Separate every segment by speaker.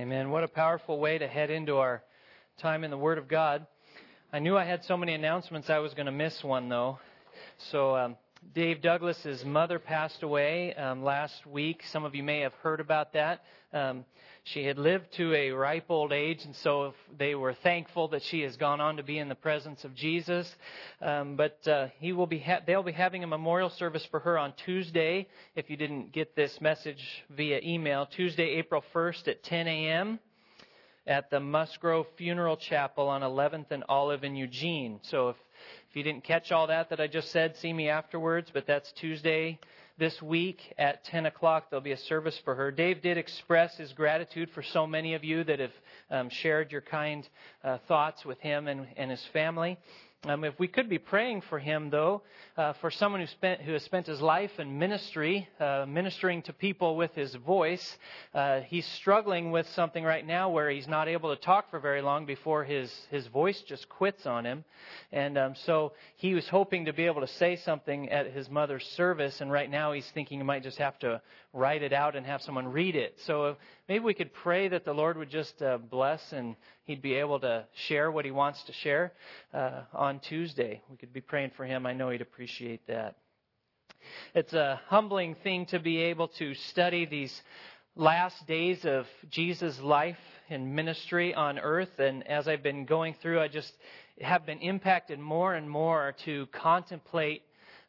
Speaker 1: Amen. What a powerful way to head into our time in the Word of God. I knew I had so many announcements I was going to miss one, though. So Dave Douglas's mother passed away last week. Some of you may have heard about that. She had lived to a ripe old age, and so they were thankful that she has gone on to be in the presence of Jesus. But they'll be having a memorial service for her on Tuesday. If you didn't get this message via email, Tuesday, April 1st at 10 a.m. at the Musgrove Funeral Chapel on 11th and Olive in Eugene. So if you didn't catch all that I just said, see me afterwards. But that's Tuesday this week at 10 o'clock. There'll be a service for her. Dave did express his gratitude for so many of you that have shared your kind thoughts with him and his family. If we could be praying for him, though, for someone who has spent his life in ministry, ministering to people with his voice. He's struggling with something right now where he's not able to talk for very long before his voice just quits on him. And so he was hoping to be able to say something at his mother's service, and right now he's thinking he might just have to write it out and have someone read it. So maybe we could pray that the Lord would just bless and he'd be able to share what he wants to share on Tuesday. We could be praying for him. I know he'd appreciate that. It's a humbling thing to be able to study these last days of Jesus' life and ministry on earth. And as I've been going through, I just have been impacted more and more to contemplate,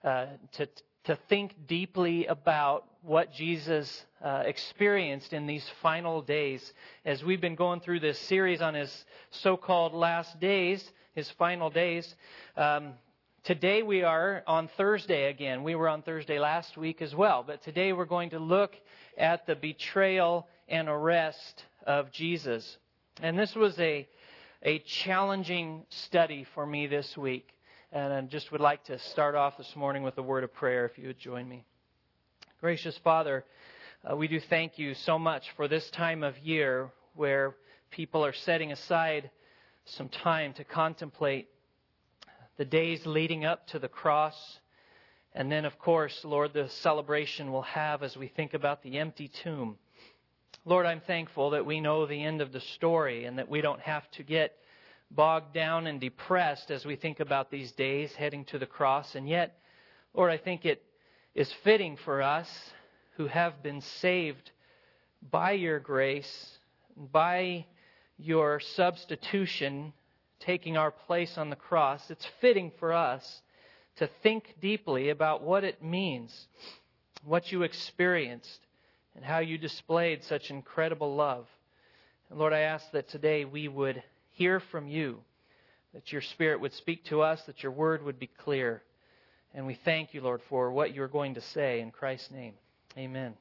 Speaker 1: to think deeply about what Jesus experienced in these final days. As we've been going through this series on his so-called last days, his final days, today we are on Thursday again. We were on Thursday last week as well. But today we're going to look at the betrayal and arrest of Jesus. And this was a challenging study for me this week. And I just would like to start off this morning with a word of prayer, if you would join me. Gracious Father, we do thank you so much for this time of year where people are setting aside some time to contemplate the days leading up to the cross. And then, of course, Lord, the celebration we'll have as we think about the empty tomb. Lord, I'm thankful that we know the end of the story and that we don't have to get bogged down and depressed as we think about these days heading to the cross. And yet, Lord, I think it is fitting for us who have been saved by your grace, by your substitution, taking our place on the cross. It's fitting for us to think deeply about what it means, what you experienced, and how you displayed such incredible love. And Lord, I ask that today we would hear from you, that your Spirit would speak to us, that your word would be clear. And we thank you, Lord, for what you're going to say in Christ's name. Amen.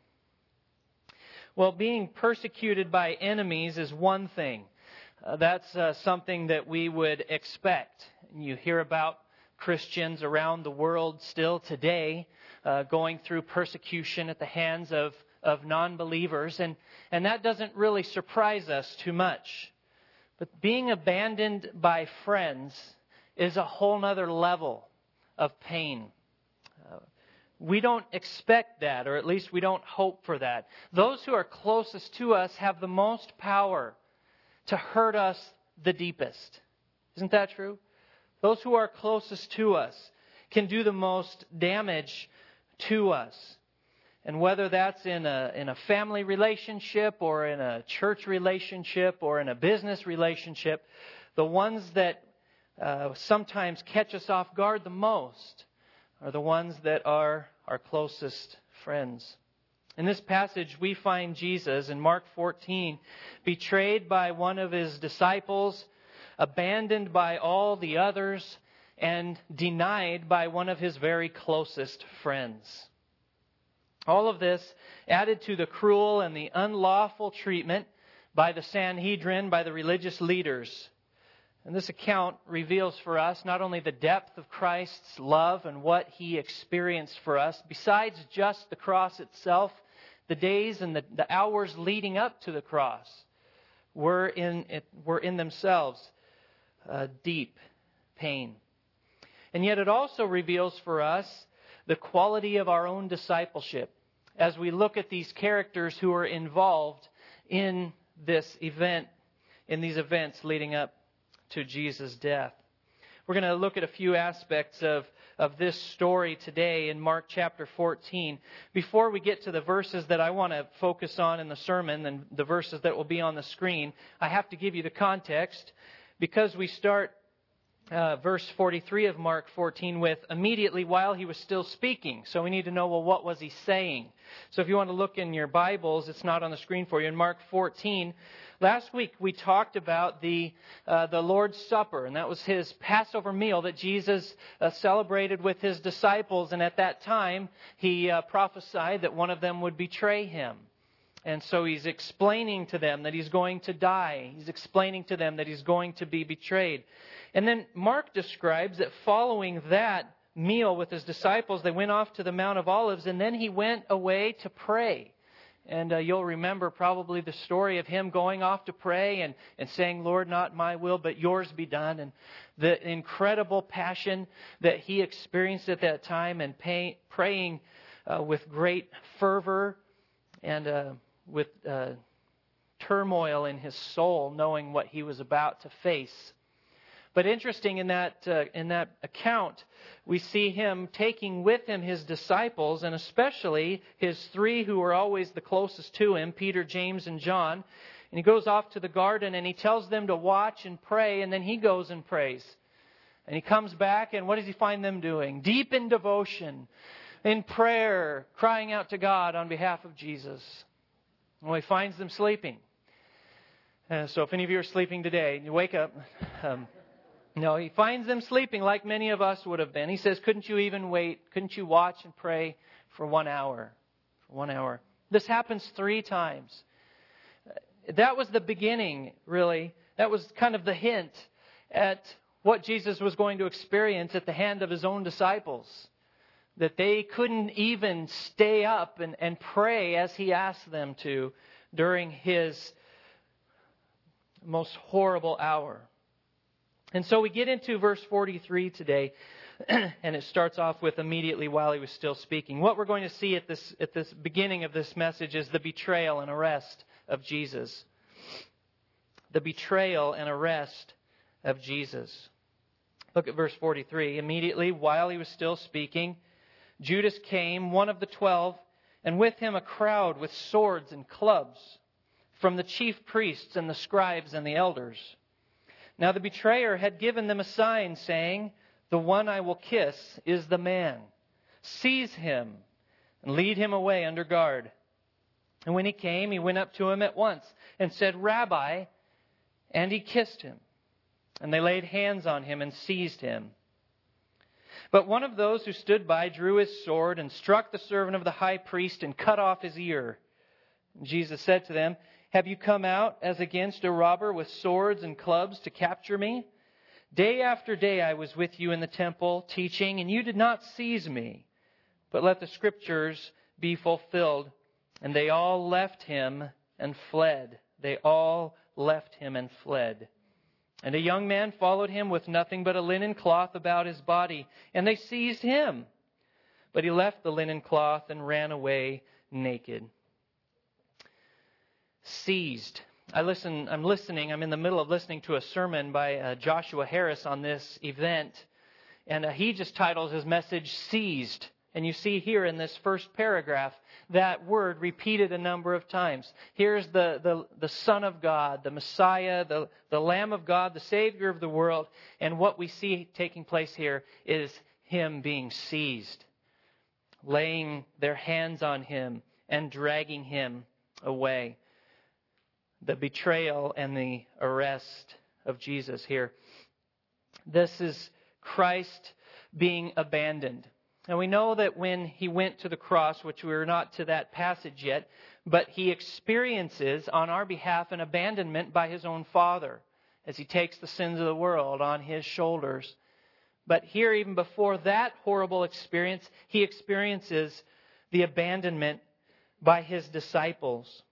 Speaker 1: Well, being persecuted by enemies is one thing. That's something that we would expect. You hear about Christians around the world still today going through persecution at the hands of non-believers. And that doesn't really surprise us too much. But being abandoned by friends is a whole other level of pain. We don't expect that, or at least we don't hope for that. Those who are closest to us have the most power to hurt us the deepest. Isn't that true? Those who are closest to us can do the most damage to us. And whether that's in a family relationship or in a church relationship or in a business relationship, the ones that sometimes catch us off guard the most are the ones that are our closest friends. In this passage, we find Jesus in Mark 14, betrayed by one of his disciples, abandoned by all the others, and denied by one of his very closest friends. All of this added to the cruel and the unlawful treatment by the Sanhedrin, by the religious leaders. And this account reveals for us not only the depth of Christ's love and what he experienced for us, besides just the cross itself, the days and the hours leading up to the cross were in themselves deep pain. And yet it also reveals for us the quality of our own discipleship as we look at these characters who are involved in this event, in these events leading up to Jesus' death. We're going to look at a few aspects of this story today in Mark chapter 14. Before we get to the verses that I want to focus on in the sermon and the verses that will be on the screen, I have to give you the context because we start verse 43 of Mark 14 with immediately while he was still speaking. So we need to know, well, what was he saying? So if you want to look in your Bibles, it's not on the screen for you. In Mark 14, last week we talked about the Lord's Supper, and that was his Passover meal that Jesus celebrated with his disciples. And at that time, he prophesied that one of them would betray him. And so he's explaining to them that he's going to die. He's explaining to them that he's going to be betrayed. And then Mark describes that following that meal with his disciples, they went off to the Mount of Olives, and then he went away to pray. And you'll remember probably the story of him going off to pray and saying, Lord, not my will, but yours be done. And the incredible passion that he experienced at that time and praying with great fervor and with turmoil in his soul, knowing what he was about to face. But interesting in that account, we see him taking with him his disciples, and especially his three who were always the closest to him, Peter, James, and John. And he goes off to the garden and he tells them to watch and pray, and then he goes and prays. And he comes back, and what does he find them doing? Deep in devotion, in prayer, crying out to God on behalf of Jesus. Well, he finds them sleeping. So if any of you are sleeping today, and you wake up... No, he finds them sleeping like many of us would have been. He says, couldn't you even wait? Couldn't you watch and pray for 1 hour? For 1 hour. This happens 3 times. That was the beginning, really. That was kind of the hint at what Jesus was going to experience at the hand of his own disciples. That they couldn't even stay up and pray as he asked them to during his most horrible hour. And so we get into verse 43 today, and it starts off with immediately while he was still speaking. What we're going to see at this beginning of this message is the betrayal and arrest of Jesus. The betrayal and arrest of Jesus. Look at verse 43. Immediately while he was still speaking, Judas came, one of the 12, and with him a crowd with swords and clubs from the chief priests and the scribes and the elders. Now the betrayer had given them a sign, saying, the one I will kiss is the man. Seize him and lead him away under guard. And when he came, he went up to him at once and said, Rabbi, and he kissed him. And they laid hands on him and seized him. But one of those who stood by drew his sword and struck the servant of the high priest and cut off his ear. And Jesus said to them, have you come out as against a robber with swords and clubs to capture me? Day after day I was with you in the temple teaching, and you did not seize me. But let the scriptures be fulfilled. And they all left him and fled. They all left him and fled. And a young man followed him with nothing but a linen cloth about his body. And they seized him. But he left the linen cloth and ran away naked. Seized. I'm in the middle of listening to a sermon by Joshua Harris on this event. And he just titles his message, Seized. And you see here in this first paragraph, that word repeated a number of times. Here's the Son of God, the Messiah, the Lamb of God, the Savior of the world. And what we see taking place here is him being seized. Laying their hands on him and dragging him away. The betrayal and the arrest of Jesus here. This is Christ being abandoned. And we know that when he went to the cross, which we're not to that passage yet, but he experiences on our behalf an abandonment by his own Father as he takes the sins of the world on his shoulders. But here, even before that horrible experience, he experiences the abandonment by his disciples.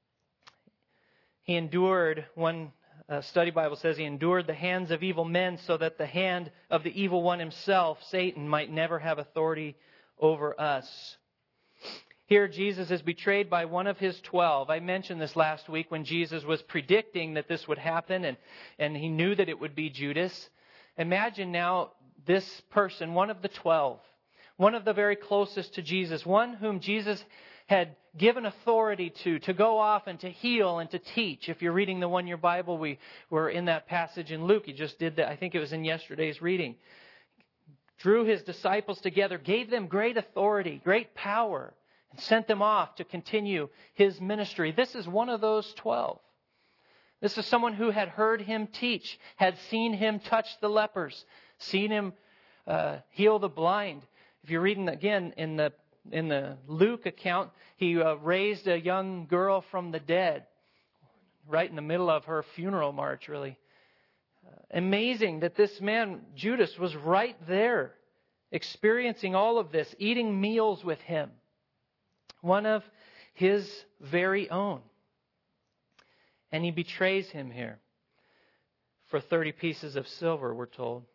Speaker 1: He endured, one study Bible says, he endured the hands of evil men so that the hand of the evil one himself, Satan, might never have authority over us. Here, Jesus is betrayed by one of his 12. I mentioned this last week when Jesus was predicting that this would happen, and he knew that it would be Judas. Imagine now this person, one of the 12, one of the very closest to Jesus, one whom Jesus had given authority to go off and to heal and to teach. If you're reading the one-year Bible, we were in that passage in Luke. He just did that. I think it was in yesterday's reading. Drew his disciples together, gave them great authority, great power, and sent them off to continue his ministry. This is one of those 12. This is someone who had heard him teach, had seen him touch the lepers, seen him heal the blind. If you're reading again in the Luke account, he raised a young girl from the dead, right in the middle of her funeral march, really. Amazing that this man, Judas, was right there, experiencing all of this, eating meals with him. One of his very own. And he betrays him here for 30 pieces of silver, we're told.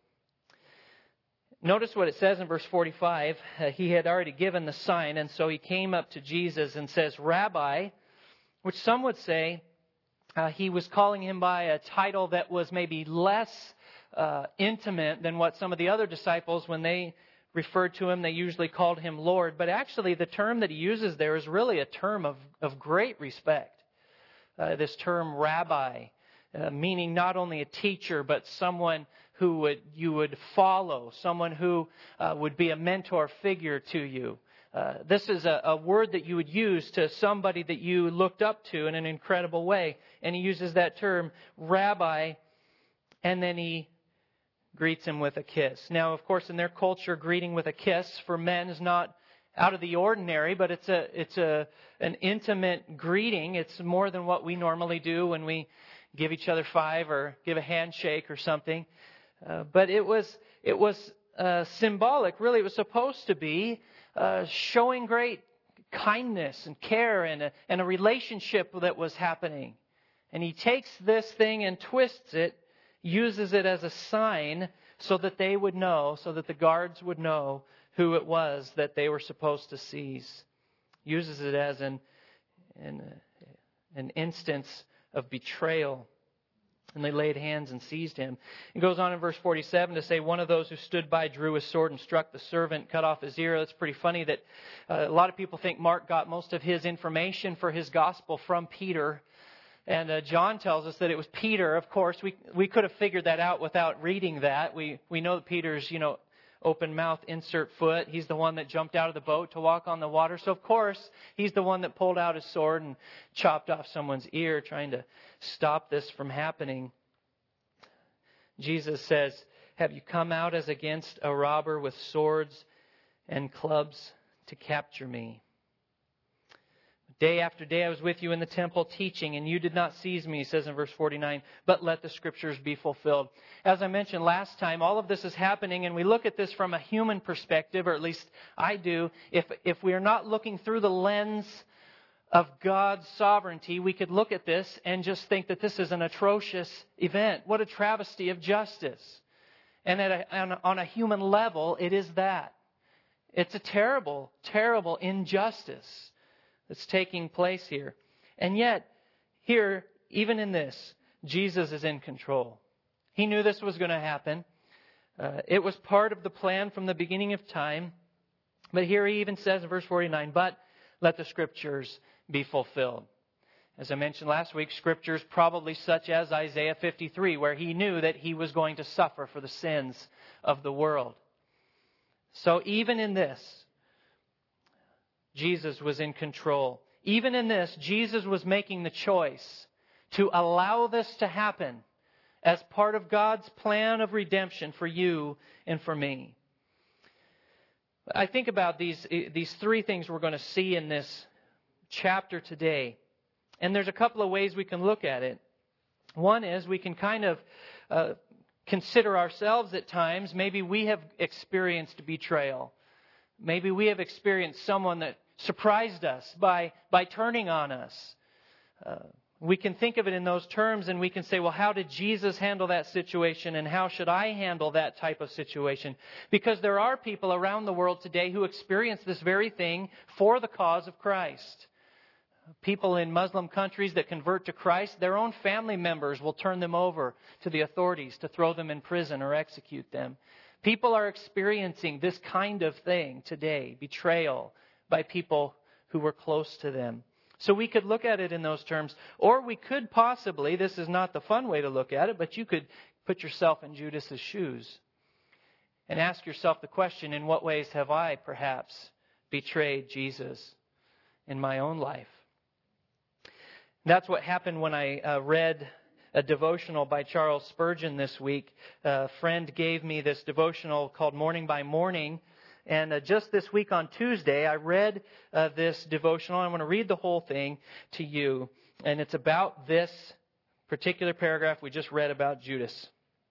Speaker 1: Notice what it says in verse 45. He had already given the sign, and so he came up to Jesus and says, Rabbi, which some would say he was calling him by a title that was maybe less intimate than what some of the other disciples, when they referred to him, they usually called him Lord. But actually the term that he uses there is really a term of great respect. This term rabbi, meaning not only a teacher, but someone who you would follow, someone who would be a mentor figure to you. This is a word that you would use to somebody that you looked up to in an incredible way. And he uses that term, rabbi, and then he greets him with a kiss. Now, of course, in their culture, greeting with a kiss for men is not out of the ordinary, but it's an intimate greeting. It's more than what we normally do when we give each other five or give a handshake or something. But it was symbolic. Really, it was supposed to be showing great kindness and care and a relationship that was happening. And he takes this thing and twists it, uses it as a sign so that they would know, so that the guards would know who it was that they were supposed to seize. Uses it as an instance of betrayal. And they laid hands and seized him. It goes on in verse 47 to say, one of those who stood by drew his sword and struck the servant, cut off his ear. That's pretty funny that a lot of people think Mark got most of his information for his gospel from Peter. And John tells us that it was Peter. Of course, we could have figured that out without reading that. We know that Peter's, open mouth, insert foot. He's the one that jumped out of the boat to walk on the water. So, of course, he's the one that pulled out his sword and chopped off someone's ear, trying to stop this from happening. Jesus says, have you come out as against a robber with swords and clubs to capture me? Day after day I was with you in the temple teaching, and you did not seize me, he says in verse 49, but let the Scriptures be fulfilled. As I mentioned last time, all of this is happening, and we look at this from a human perspective, or at least I do. If we are not looking through the lens of God's sovereignty, we could look at this and just think that this is an atrocious event. What a travesty of justice. And on a human level, it is that. It's a terrible, terrible injustice that's taking place here. And yet, here, even in this, Jesus is in control. He knew this was going to happen. It was part of the plan from the beginning of time. But here he even says in verse 49, but let the Scriptures be fulfilled. As I mentioned last week, Scriptures probably such as Isaiah 53, where he knew that he was going to suffer for the sins of the world. So even in this, Jesus was in control. Even in this, Jesus was making the choice to allow this to happen as part of God's plan of redemption for you and for me. I think about these three things we're going to see in this chapter today. And there's a couple of ways we can look at it. One is we can kind of consider ourselves at times. Maybe we have experienced betrayal. Maybe we have experienced someone that surprised us by turning on us. We can think of it in those terms and we can say, well, how did Jesus handle that situation and how should I handle that type of situation? Because there are people around the world today who experience this very thing for the cause of Christ. People in Muslim countries that convert to Christ, their own family members will turn them over to the authorities to throw them in prison or execute them. People are experiencing this kind of thing today, betrayal by people who were close to them. So we could look at it in those terms, or we could possibly, this is not the fun way to look at it, but you could put yourself in Judas's shoes and ask yourself the question, in what ways have I perhaps betrayed Jesus in my own life? That's what happened when I read a devotional by Charles Spurgeon this week. A friend gave me this devotional called Morning by Morning. And just this week on Tuesday, I read this devotional. I want to read the whole thing to you. And it's about this particular paragraph we just read about Judas.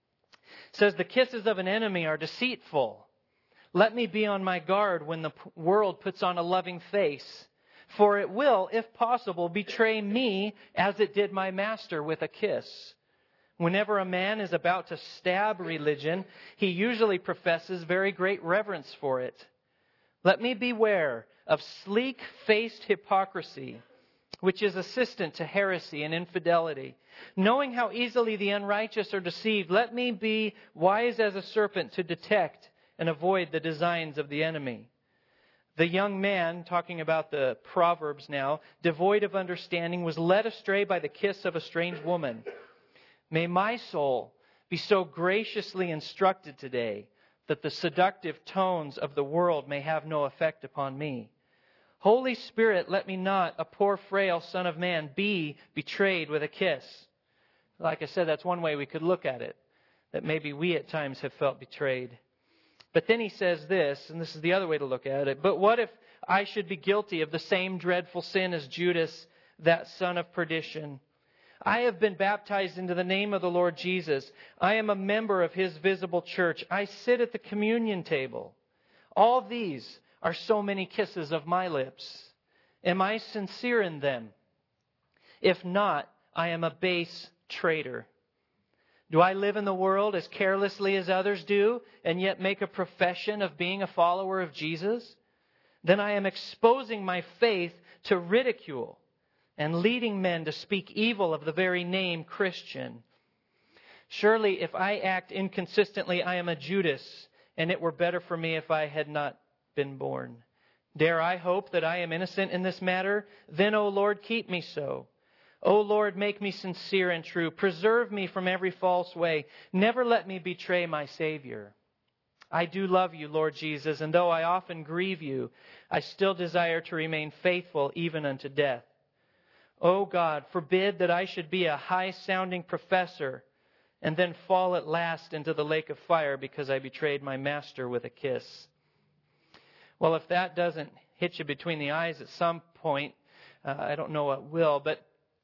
Speaker 1: It says, "The kisses of an enemy are deceitful. Let me be on my guard when the world puts on a loving face. For it will, if possible, betray me as it did my master with a kiss. Whenever a man is about to stab religion, he usually professes very great reverence for it. Let me beware of sleek-faced hypocrisy, which is assistant to heresy and infidelity. Knowing how easily the unrighteous are deceived, let me be wise as a serpent to detect and avoid the designs of the enemy. The young man," talking about the Proverbs now, "devoid of understanding, was led astray by the kiss of a strange woman. May my soul be so graciously instructed today that the seductive tones of the world may have no effect upon me. Holy Spirit, let me not, a poor frail son of man, be betrayed with a kiss." Like I said, that's one way we could look at it, that maybe we at times have felt betrayed. But then he says this, and this is the other way to look at it. "But what if I should be guilty of the same dreadful sin as Judas, that son of perdition? I have been baptized into the name of the Lord Jesus. I am a member of His visible church. I sit at the communion table. All these are so many kisses of my lips. Am I sincere in them? If not, I am a base traitor. Do I live in the world as carelessly as others do, and yet make a profession of being a follower of Jesus? Then I am exposing my faith to ridicule and leading men to speak evil of the very name Christian. Surely if I act inconsistently, I am a Judas, and it were better for me if I had not been born. Dare I hope that I am innocent in this matter? Then, O Lord, keep me so. O Lord, make me sincere and true. Preserve me from every false way. Never let me betray my Savior. I do love you, Lord Jesus, and though I often grieve you, I still desire to remain faithful even unto death. O God, forbid that I should be a high-sounding professor and then fall at last into the lake of fire because I betrayed my master with a kiss." Well, if that doesn't hit you between the eyes at some point, I don't know what will. But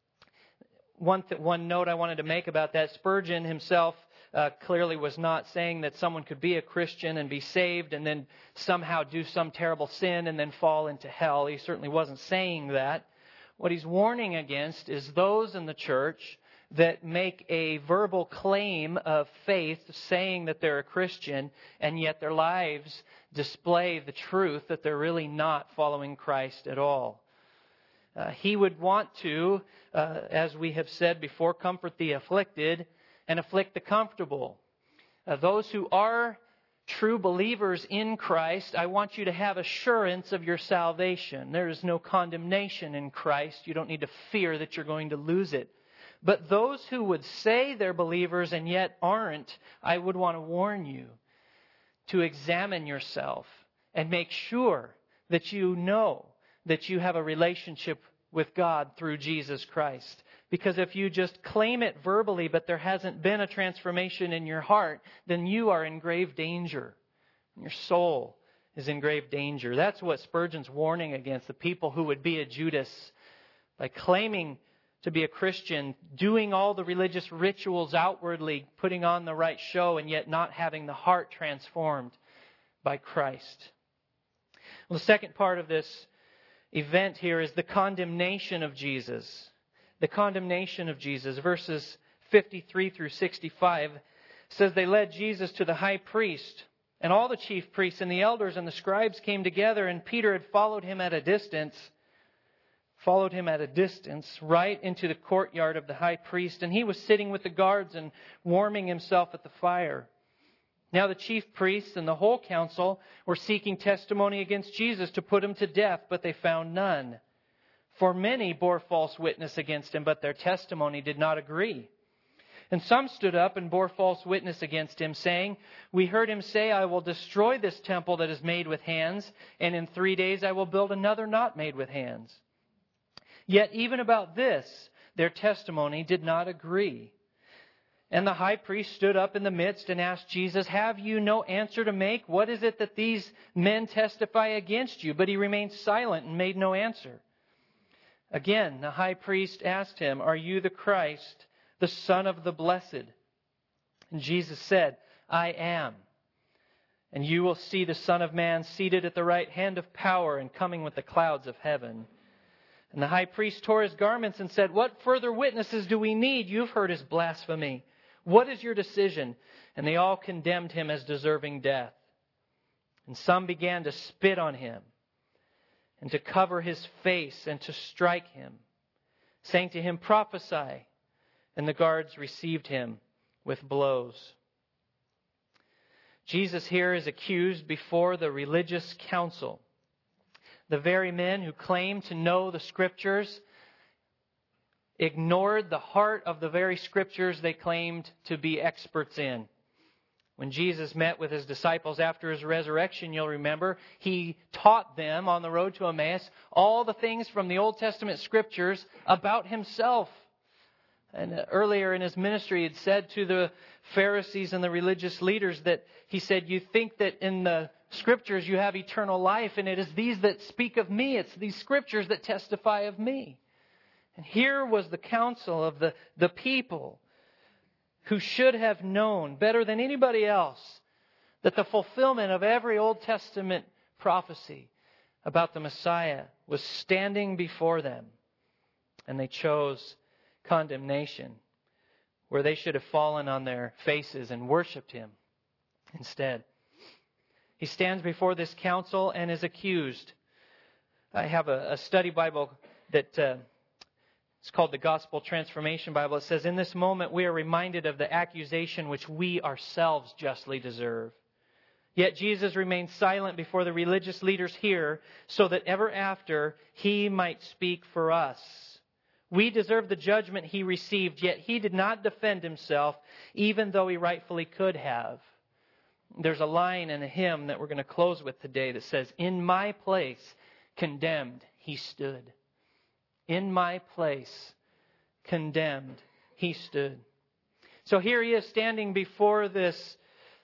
Speaker 1: one note I wanted to make about that, Spurgeon himself clearly was not saying that someone could be a Christian and be saved and then somehow do some terrible sin and then fall into hell. He certainly wasn't saying that. What he's warning against is those in the church that make a verbal claim of faith, saying that they're a Christian, and yet their lives display the truth that they're really not following Christ at all. He would want to, as we have said before, comfort the afflicted and afflict the comfortable. Those who are true believers in Christ, I want you to have assurance of your salvation. There is no condemnation in Christ. You don't need to fear that you're going to lose it. But those who would say they're believers and yet aren't, I would want to warn you to examine yourself and make sure that you know that you have a relationship with God through Jesus Christ. Because if you just claim it verbally, but there hasn't been a transformation in your heart, then you are in grave danger. Your soul is in grave danger. That's what Spurgeon's warning against, the people who would be a Judas by claiming to be a Christian, doing all the religious rituals outwardly, putting on the right show, and yet not having the heart transformed by Christ. Well, the second part of this event here is the condemnation of Jesus. the condemnation of Jesus. Verses 53 through 65 says, they led Jesus to the high priest, and all the chief priests and the elders and the scribes came together, and Peter had followed him at a distance, right into the courtyard of the high priest, and he was sitting with the guards and warming himself at the fire. Now the chief priests and the whole council were seeking testimony against Jesus to put him to death, but they found none. For many bore false witness against him, but their testimony did not agree. And some stood up and bore false witness against him, saying, we heard him say, I will destroy this temple that is made with hands, and in 3 days I will build another not made with hands. Yet even about this, their testimony did not agree. And the high priest stood up in the midst and asked Jesus, have you no answer to make? What is it that these men testify against you? But he remained silent and made no answer. Again, the high priest asked him, are you the Christ, the Son of the Blessed? And Jesus said, I am. And you will see the Son of Man seated at the right hand of power and coming with the clouds of heaven. And the high priest tore his garments and said, what further witnesses do we need? You've heard his blasphemy. What is your decision? And they all condemned him as deserving death. And some began to spit on him and to cover his face and to strike him, saying to him, prophesy. And the guards received him with blows. Jesus here is accused before the religious council. The very men who claim to know the Scriptures ignored the heart of the very Scriptures they claimed to be experts in. When Jesus met with his disciples after his resurrection, you'll remember, he taught them on the road to Emmaus all the things from the Old Testament Scriptures about himself. And earlier in his ministry, he had said to the Pharisees and the religious leaders that he said, you think that in the Scriptures you have eternal life, and it is these that speak of me. It's these Scriptures that testify of me. And here was the council of the people who should have known better than anybody else that the fulfillment of every Old Testament prophecy about the Messiah was standing before them. And they chose condemnation, where they should have fallen on their faces and worshipped him instead. He stands before this council and is accused. I have a study Bible that it's called the Gospel Transformation Bible. It says, in this moment we are reminded of the accusation which we ourselves justly deserve. Yet Jesus remained silent before the religious leaders here so that ever after he might speak for us. We deserve the judgment he received, yet he did not defend himself, even though he rightfully could have. There's a line in a hymn that we're going to close with today that says, in my place, condemned, he stood. In my place, condemned, he stood. So here he is standing before this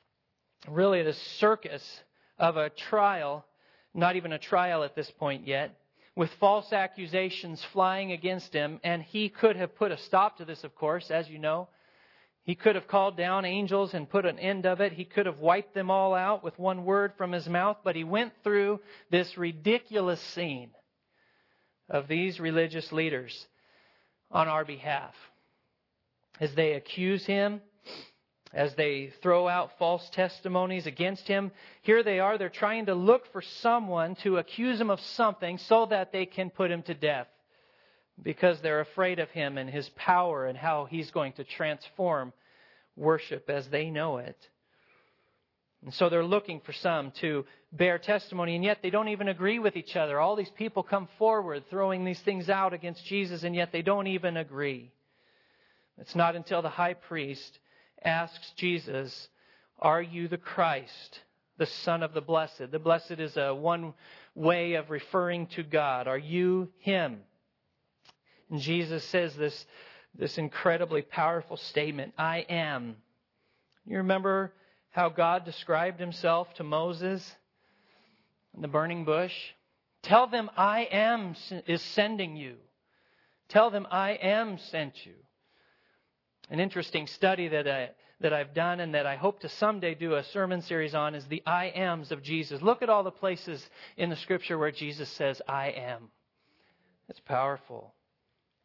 Speaker 1: circus of a trial, not even a trial at this point yet, with false accusations flying against him. And he could have put a stop to this, of course, as you know. He could have called down angels and put an end of it. He could have wiped them all out with one word from his mouth. But he went through this ridiculous scene of these religious leaders on our behalf. As they accuse him, as they throw out false testimonies against him, here they are, they're trying to look for someone to accuse him of something so that they can put him to death, because they're afraid of him and his power and how he's going to transform worship as they know it. And so they're looking for some to bear testimony, and yet they don't even agree with each other. All these people come forward throwing these things out against Jesus, and yet they don't even agree. It's not until the high priest asks Jesus, are you the Christ, the Son of the Blessed? The Blessed is one way of referring to God. Are you Him? And Jesus says this incredibly powerful statement, I am. You remember how God described Himself to Moses in the burning bush? Tell them I am is sending you. Tell them I am sent you. An interesting study that I've done and that I hope to someday do a sermon series on is the I ams of Jesus. Look at all the places in the Scripture where Jesus says I am. It's powerful.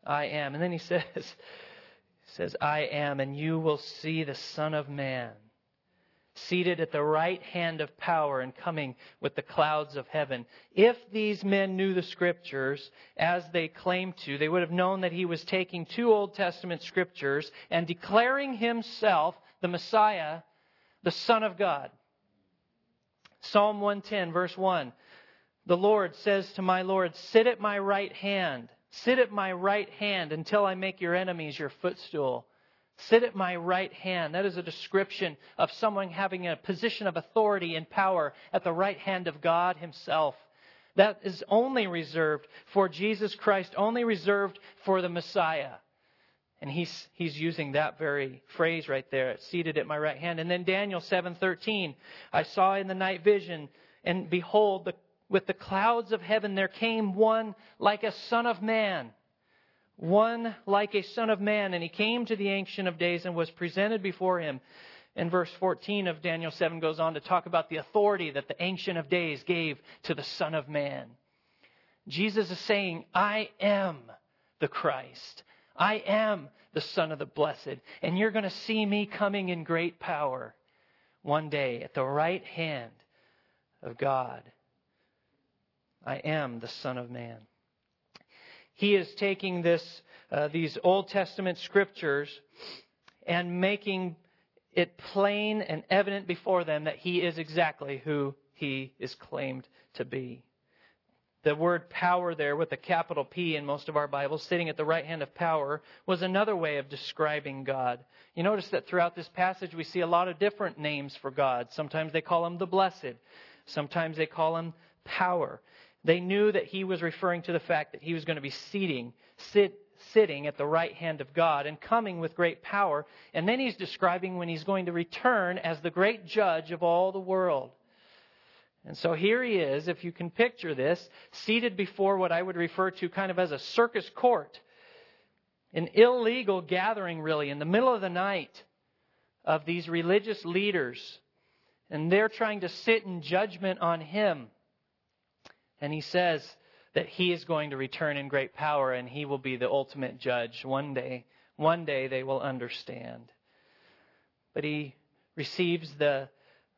Speaker 1: I am. And then he says, I am, and you will see the Son of Man seated at the right hand of power and coming with the clouds of heaven. If these men knew the Scriptures as they claimed to, they would have known that he was taking two Old Testament Scriptures and declaring himself the Messiah, the Son of God. Psalm 110, verse 1. The Lord says to my Lord, sit at my right hand. Sit at my right hand until I make your enemies your footstool. Sit at my right hand. That is a description of someone having a position of authority and power at the right hand of God Himself. That is only reserved for Jesus Christ, only reserved for the Messiah. And he's using that very phrase right there, seated at my right hand. And then Daniel 7:13, I saw in the night vision, and behold, with the clouds of heaven there came one like a son of man. One like a son of man. And he came to the Ancient of Days and was presented before him. And verse 14 of Daniel 7 goes on to talk about the authority that the Ancient of Days gave to the Son of Man. Jesus is saying, I am the Christ. I am the Son of the Blessed. And you're going to see me coming in great power one day at the right hand of God. I am the Son of Man. He is taking these Old Testament Scriptures and making it plain and evident before them that He is exactly who He is claimed to be. The word power there with a capital P in most of our Bibles, sitting at the right hand of power, was another way of describing God. You notice that throughout this passage we see a lot of different names for God. Sometimes they call Him the Blessed. Sometimes they call Him Power. They knew that He was referring to the fact that He was going to be sitting at the right hand of God and coming with great power. And then He's describing when He's going to return as the great judge of all the world. And so here He is, if you can picture this, seated before what I would refer to kind of as a circus court. An illegal gathering, really, in the middle of the night of these religious leaders. And they're trying to sit in judgment on Him. And He says that He is going to return in great power and He will be the ultimate judge. One day they will understand. But He receives the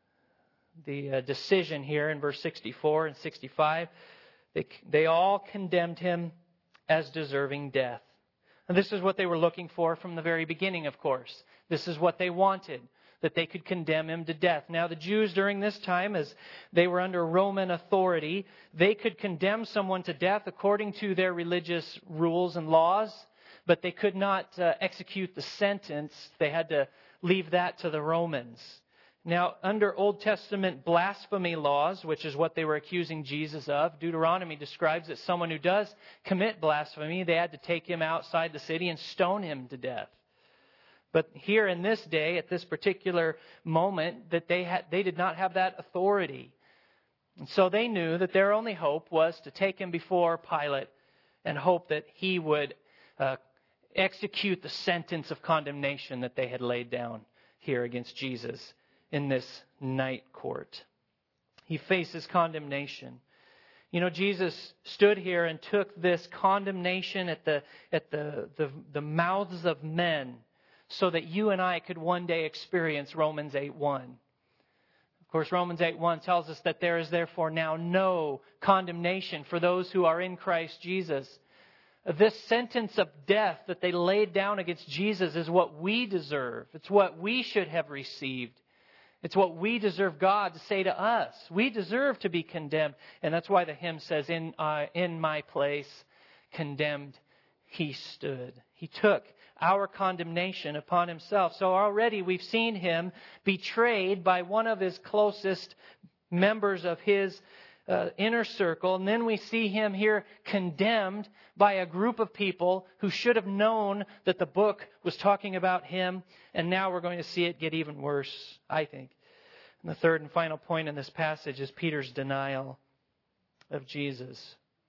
Speaker 1: decision here in verse 64 and 65. They all condemned Him as deserving death. And this is what they were looking for from the very beginning, of course. This is what they wanted, that they could condemn Him to death. Now the Jews during this time, as they were under Roman authority, they could condemn someone to death according to their religious rules and laws, but they could not execute the sentence. They had to leave that to the Romans. Now, under Old Testament blasphemy laws, which is what they were accusing Jesus of, Deuteronomy describes that someone who does commit blasphemy, they had to take him outside the city and stone him to death. But here in this day, at this particular moment, that they did not have that authority. And so they knew that their only hope was to take Him before Pilate and hope that he would execute the sentence of condemnation that they had laid down here against Jesus in this night court. He faces condemnation. You know, Jesus stood here and took this condemnation at the mouths of men, so that you and I could one day experience Romans 8:1. Of course, Romans 8:1 tells us that there is therefore now no condemnation for those who are in Christ Jesus. This sentence of death that they laid down against Jesus is what we deserve. It's what we should have received. It's what we deserve God to say to us. We deserve to be condemned. And that's why the hymn says, in my place, condemned, He stood. He took our condemnation upon Himself. So already we've seen Him betrayed by one of His closest members of His inner circle. And then we see Him here condemned by a group of people who should have known that the book was talking about Him. And now we're going to see it get even worse, I think. And the third and final point in this passage is Peter's denial of Jesus.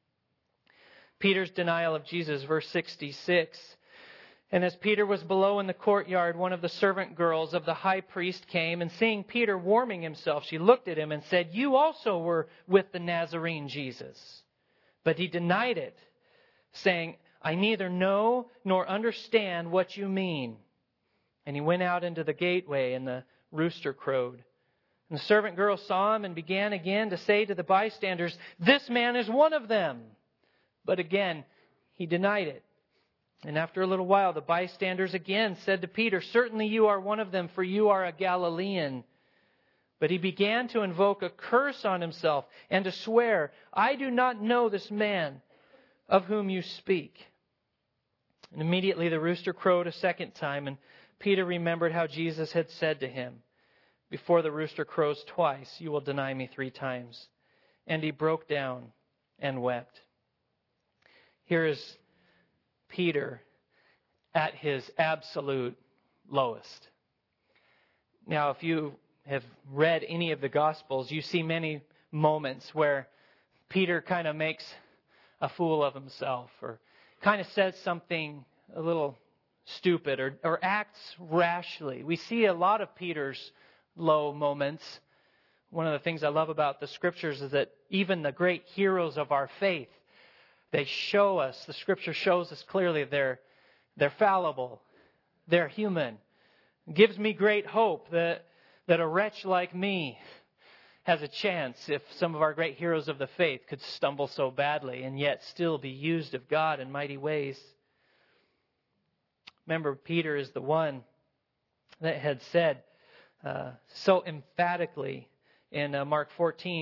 Speaker 1: Peter's denial of Jesus, verse 66. And as Peter was below in the courtyard, one of the servant girls of the high priest came, and seeing Peter warming himself, she looked at him and said, "You also were with the Nazarene Jesus." But he denied it, saying, I neither know nor understand what you mean." And he went out into the gateway, and the rooster crowed. And the servant girl saw him and began again to say to the bystanders, "This man is one of them." But again, he denied it. And after a little while, the bystanders again said to Peter, "Certainly you are one of them, for you are a Galilean." But he began to invoke a curse on himself and to swear, "I do not know this man of whom you speak." And immediately the rooster crowed a second time, and Peter remembered how Jesus had said to him, "Before the rooster crows twice, you will deny me 3 times." And he broke down and wept. Here is Peter at his absolute lowest. Now, if you have read any of the Gospels, you see many moments where Peter kind of makes a fool of himself, or kind of says something a little stupid, or acts rashly. We see a lot of Peter's low moments. One of the things I love about the Scriptures is that even the great heroes of our faith, they show us, the Scripture shows us clearly they're fallible, they're human. It gives me great hope that a wretch like me has a chance, if some of our great heroes of the faith could stumble so badly and yet still be used of God in mighty ways. Remember, Peter is the one that had said so emphatically in Mark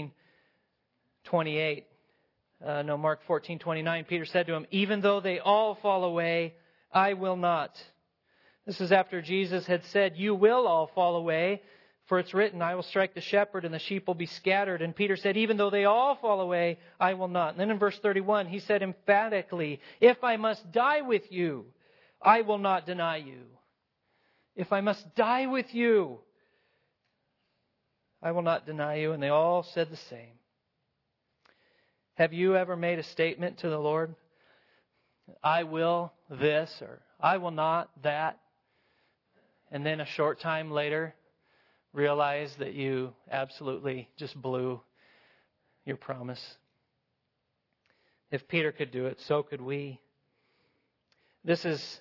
Speaker 1: 14:29, Peter said to him, "Even though they all fall away, I will not." This is after Jesus had said, "You will all fall away, for it's written, I will strike the shepherd and the sheep will be scattered." And Peter said, "Even though they all fall away, I will not." And then in verse 31, he said emphatically, "If I must die with you, I will not deny you." If I must die with you, I will not deny you. And they all said the same. Have you ever made a statement to the Lord? I will this, or I will not that. And then a short time later, realize that you absolutely just blew your promise. If Peter could do it, so could we. This is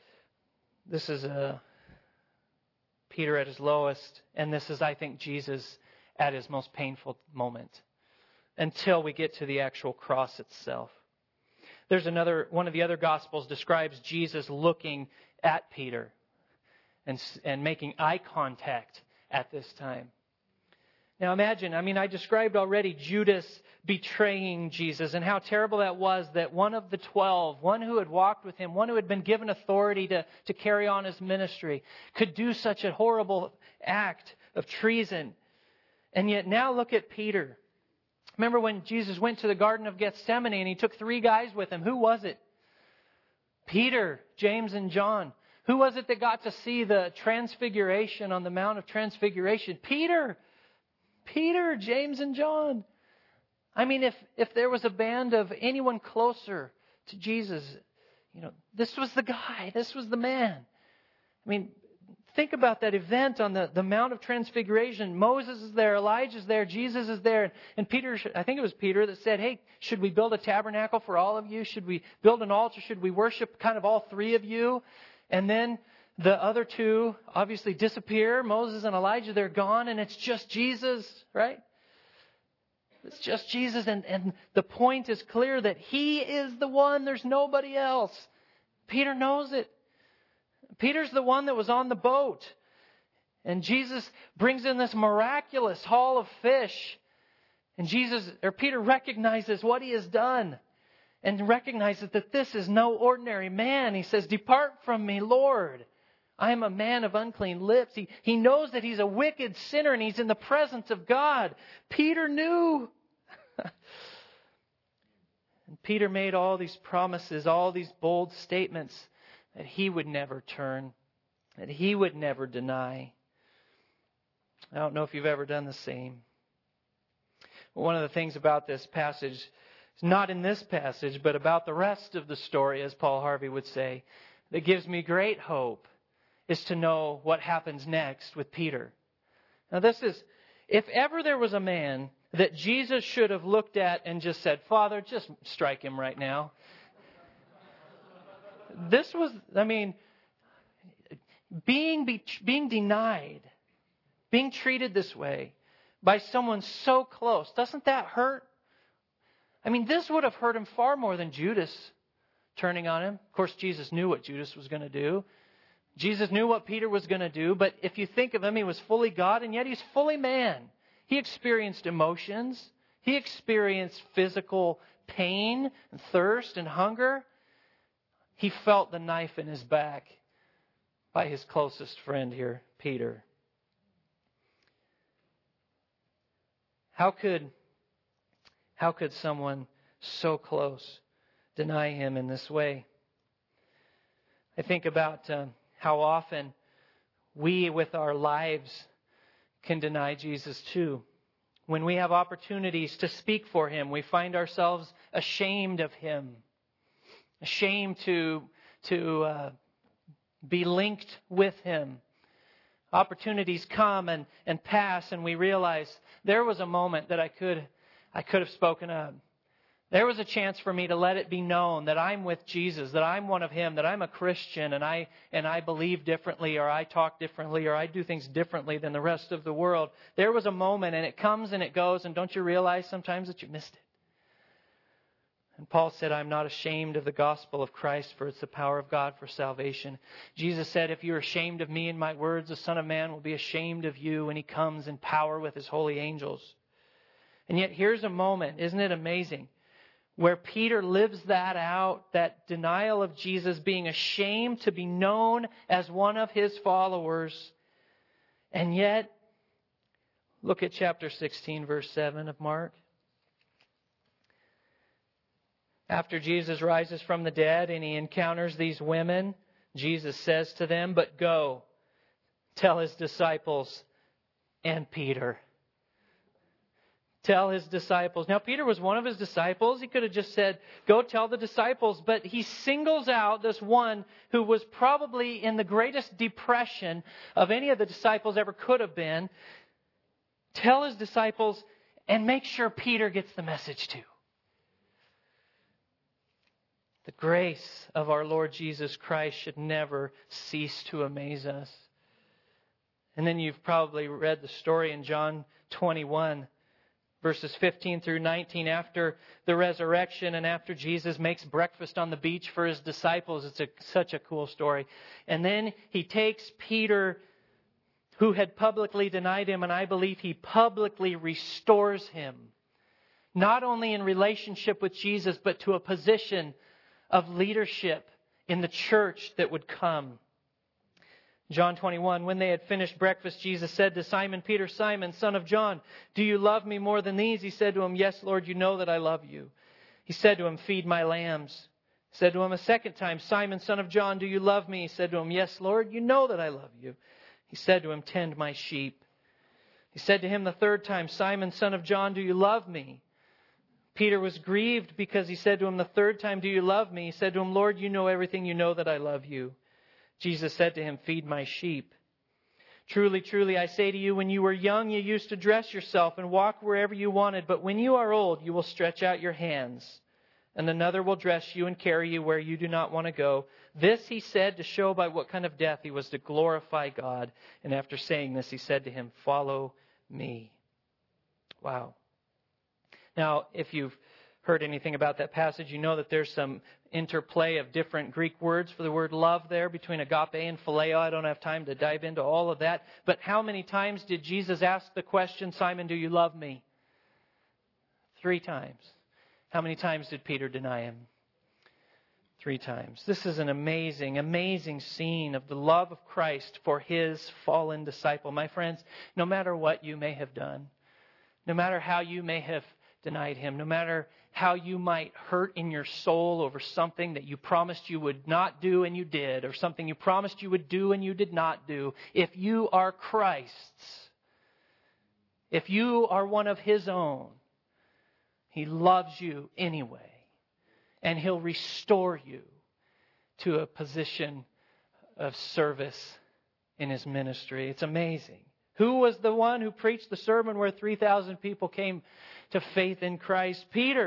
Speaker 1: Peter at his lowest, and this is, I think, Jesus at his most painful moment, until we get to the actual cross itself. There's one of the other Gospels describes Jesus looking at Peter and making eye contact at this time. Now imagine, I described already Judas betraying Jesus and how terrible that was, that one of the 12, one who had walked with him, one who had been given authority to carry on his ministry, could do such a horrible act of treason. And yet now look at Peter. Remember when Jesus went to the Garden of Gethsemane and he took 3 guys with him? Who was it? Peter, James, and John. Who was it that got to see the transfiguration on the Mount of Transfiguration? Peter, James, and John. If there was a band of anyone closer to Jesus, this was the guy. This was the man. Think about that event on the Mount of Transfiguration. Moses is there, Elijah is there, Jesus is there. And Peter, I think it was Peter that said, "Hey, should we build a tabernacle for all of you? Should we build an altar? Should we worship kind of all 3 of you?" And then the other 2 obviously disappear. Moses and Elijah, they're gone, and it's just Jesus, right? It's just Jesus, and the point is clear that He is the one. There's nobody else. Peter knows it. Peter's the one that was on the boat. And Jesus brings in this miraculous haul of fish. And Peter recognizes what he has done and recognizes that this is no ordinary man. He says, "Depart from me, Lord. I am a man of unclean lips." He knows that he's a wicked sinner and he's in the presence of God. Peter knew. And Peter made all these promises, all these bold statements that he would never turn, that he would never deny. I don't know if you've ever done the same. One of the things about this passage, not in this passage, but about the rest of the story, as Paul Harvey would say, that gives me great hope, is to know what happens next with Peter. Now if ever there was a man that Jesus should have looked at and just said, "Father, just strike him right now." This was, being denied, being treated this way by someone so close, doesn't that hurt? This would have hurt him far more than Judas turning on him. Of course, Jesus knew what Judas was going to do. Jesus knew what Peter was going to do. But if you think of him, he was fully God, and yet he's fully man. He experienced emotions. He experienced physical pain and thirst and hunger. He felt the knife in his back by his closest friend here, Peter. How could someone so close deny him in this way? I think about how often we with our lives can deny Jesus too. When we have opportunities to speak for Him, we find ourselves ashamed of Him, ashamed to be linked with Him. Opportunities come and pass, and we realize there was a moment that I could have spoken up. There was a chance for me to let it be known that I'm with Jesus, that I'm one of Him, that I'm a Christian, and I believe differently, or I talk differently, or I do things differently than the rest of the world. There was a moment, and it comes and it goes, and don't you realize sometimes that you missed it? And Paul said, I'm not ashamed of the gospel of Christ, for it's the power of God for salvation. Jesus said, if you're ashamed of me and my words, the Son of Man will be ashamed of you when He comes in power with His holy angels. And yet here's a moment, isn't it amazing, where Peter lives that out, that denial of Jesus, being ashamed to be known as one of His followers. And yet, look at chapter 16, verse 7 of Mark. After Jesus rises from the dead and He encounters these women, Jesus says to them, but go, tell His disciples and Peter. Tell His disciples. Now, Peter was one of His disciples. He could have just said, go tell the disciples. But He singles out this one who was probably in the greatest depression of any of the disciples ever could have been. Tell His disciples and make sure Peter gets the message too. The grace of our Lord Jesus Christ should never cease to amaze us. And then you've probably read the story in John 21. Verses 15 through 19, after the resurrection and after Jesus makes breakfast on the beach for His disciples. It's such a cool story. And then He takes Peter, who had publicly denied Him, and I believe He publicly restores him. Not only in relationship with Jesus, but to a position of leadership in the church that would come. John 21, when they had finished breakfast, Jesus said to Simon Peter, Simon, son of John, do you love me more than these? He said to him, yes, Lord, you know that I love you. He said to him, feed my lambs. He said to him a second time, Simon, son of John, do you love me? He said to him, yes, Lord, you know that I love you. He said to him, tend my sheep. He said to him the third time, Simon, son of John, do you love me? Peter was grieved because he said to him the third time, do you love me? He said to him, Lord, you know everything, you know that I love you. Jesus said to him, feed my sheep. Truly, truly, I say to you, when you were young, you used to dress yourself and walk wherever you wanted. But when you are old, you will stretch out your hands, and another will dress you and carry you where you do not want to go. This He said to show by what kind of death He was to glorify God. And after saying this, He said to him, follow me. Wow. Now, if you've heard anything about that passage, you know that there's some interplay of different Greek words for the word love there between agape and phileo. I don't have time to dive into all of that. But how many times did Jesus ask the question, Simon, do you love me? 3 times. How many times did Peter deny Him? 3 times. This is an amazing, amazing scene of the love of Christ for His fallen disciple. My friends, no matter what you may have done, no matter how you may have denied Him, no matter how you might hurt in your soul over something that you promised you would not do and you did, or something you promised you would do and you did not do, if you are Christ's, if you are one of His own, He loves you anyway, and He'll restore you to a position of service in His ministry. It's amazing. Who was the one who preached the sermon where 3,000 people came to faith in Christ? Peter.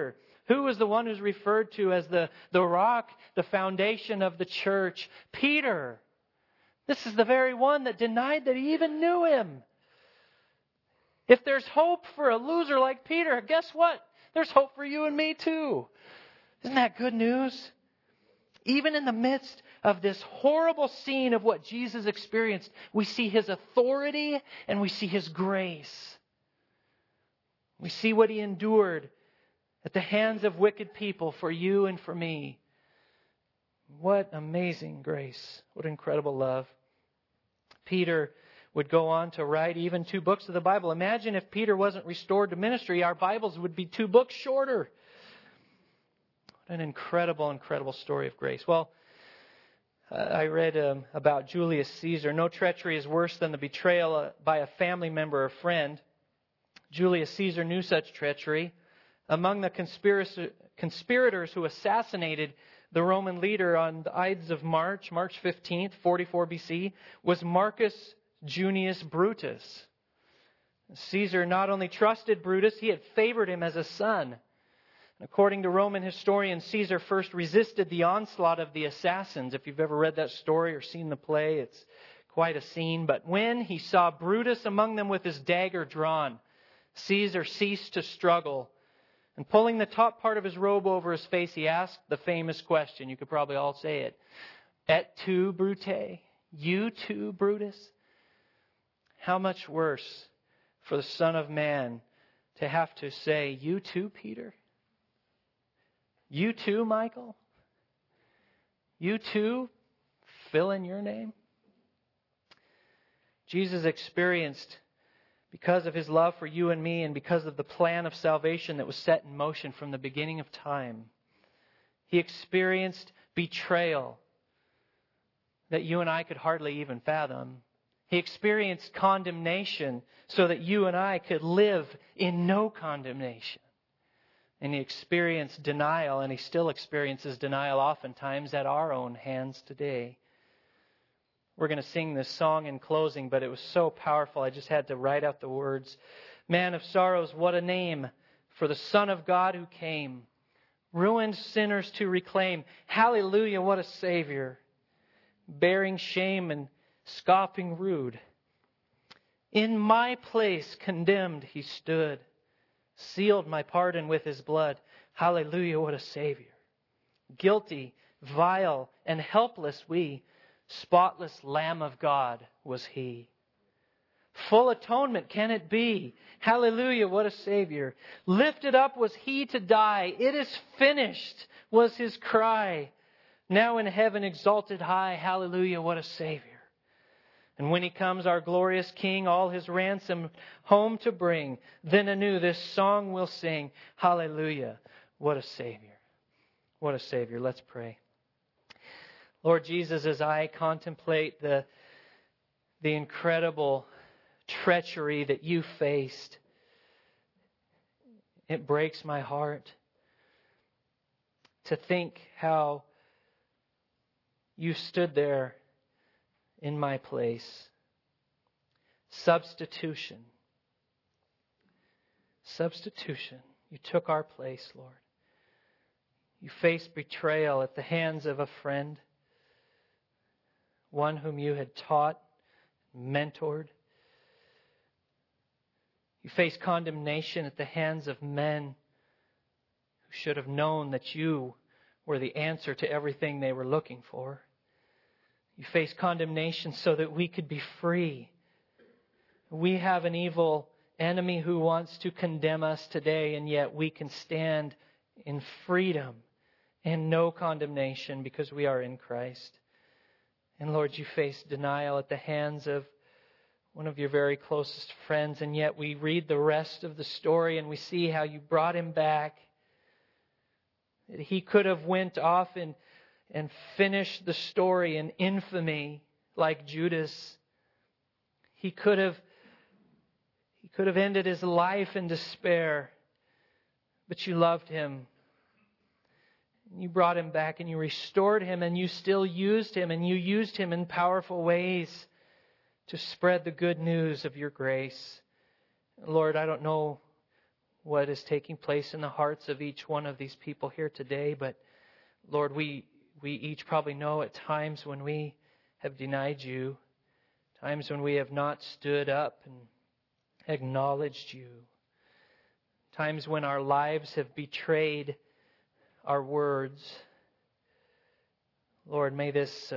Speaker 1: Who is the one who's referred to as the rock, the foundation of the church? Peter. This is the very one that denied that he even knew him. If there's hope for a loser like Peter, guess what? There's hope for you and me too. Isn't that good news? Even in the midst of this horrible scene of what Jesus experienced, we see His authority and we see His grace. We see what He endured at the hands of wicked people for you and for me. What amazing grace. What incredible love. Peter would go on to write even 2 books of the Bible. Imagine if Peter wasn't restored to ministry, our Bibles would be 2 books shorter. What an incredible, incredible story of grace. Well, I read about Julius Caesar. No treachery is worse than the betrayal by a family member or friend. Julius Caesar knew such treachery. Among the conspirators who assassinated the Roman leader on the Ides of March 15th, 44 BC, was Marcus Junius Brutus. Caesar not only trusted Brutus, he had favored him as a son. According to Roman historians, Caesar first resisted the onslaught of the assassins. If you've ever read that story or seen the play, it's quite a scene. But when he saw Brutus among them with his dagger drawn, Caesar ceased to struggle. And pulling the top part of his robe over his face, he asked the famous question. You could probably all say it. Et tu, Brute? You too, Brutus? How much worse for the Son of Man to have to say, you too, Peter? You too, Michael? You too, fill in your name? Jesus experienced, because of His love for you and me and because of the plan of salvation that was set in motion from the beginning of time, He experienced betrayal that you and I could hardly even fathom. He experienced condemnation so that you and I could live in no condemnation. And He experienced denial, and He still experiences denial oftentimes at our own hands today. We're going to sing this song in closing, but it was so powerful I just had to write out the words. Man of sorrows, what a name for the Son of God who came. Ruined sinners to reclaim. Hallelujah, what a Savior. Bearing shame and scoffing rude. In my place condemned He stood. Sealed my pardon with His blood. Hallelujah, what a Savior. Guilty, vile, and helpless we. Spotless Lamb of God was He. Full atonement can it be. Hallelujah, what a Savior. Lifted up was He to die. It is finished was His cry. Now in heaven exalted high. Hallelujah, what a Savior. And when He comes, our glorious King, all His ransom home to bring, then anew this song we'll sing. Hallelujah, what a Savior. What a Savior. Let's pray. Lord Jesus, as I contemplate the incredible treachery that You faced, it breaks my heart to think how You stood there in my place. Substitution. Substitution. You took our place, Lord. You faced betrayal at the hands of a friend, one whom You had taught, mentored. You faced condemnation at the hands of men who should have known that You were the answer to everything they were looking for. You faced condemnation so that we could be free. We have an evil enemy who wants to condemn us today, and yet we can stand in freedom and no condemnation because we are in Christ. And Lord, You faced denial at the hands of one of Your very closest friends, and yet we read the rest of the story and we see how You brought him back. That he could have went off and finished the story in infamy like Judas. He could have ended his life in despair, but You loved him. You brought him back and You restored him, and You still used him, and You used him in powerful ways to spread the good news of Your grace. Lord, I don't know what is taking place in the hearts of each one of these people here today. But Lord, we each probably know at times when we have denied you, times when we have not stood up and acknowledged you, times when our lives have betrayed our words. Lord, may this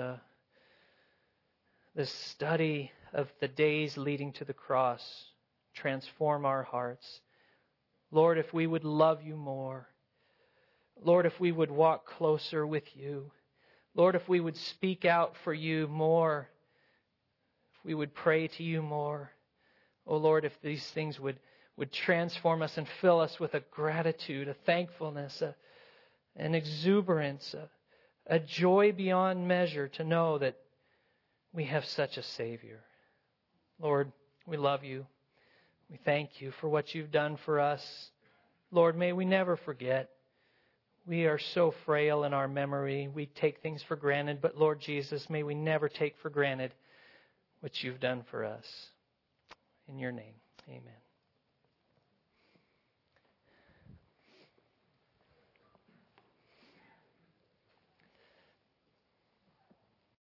Speaker 1: study of the days leading to the cross transform our hearts. Lord, if we would love you more. Lord, if we would walk closer with you. Lord, if we would speak out for you more. If we would pray to you more. Oh Lord, if these things would transform us and fill us with a gratitude, a thankfulness, an exuberance, a joy beyond measure to know that we have such a Savior. Lord, we love you. We thank you for what you've done for us. Lord, may we never forget. We are so frail in our memory. We take things for granted. But Lord Jesus, may we never take for granted what you've done for us. In your name, amen.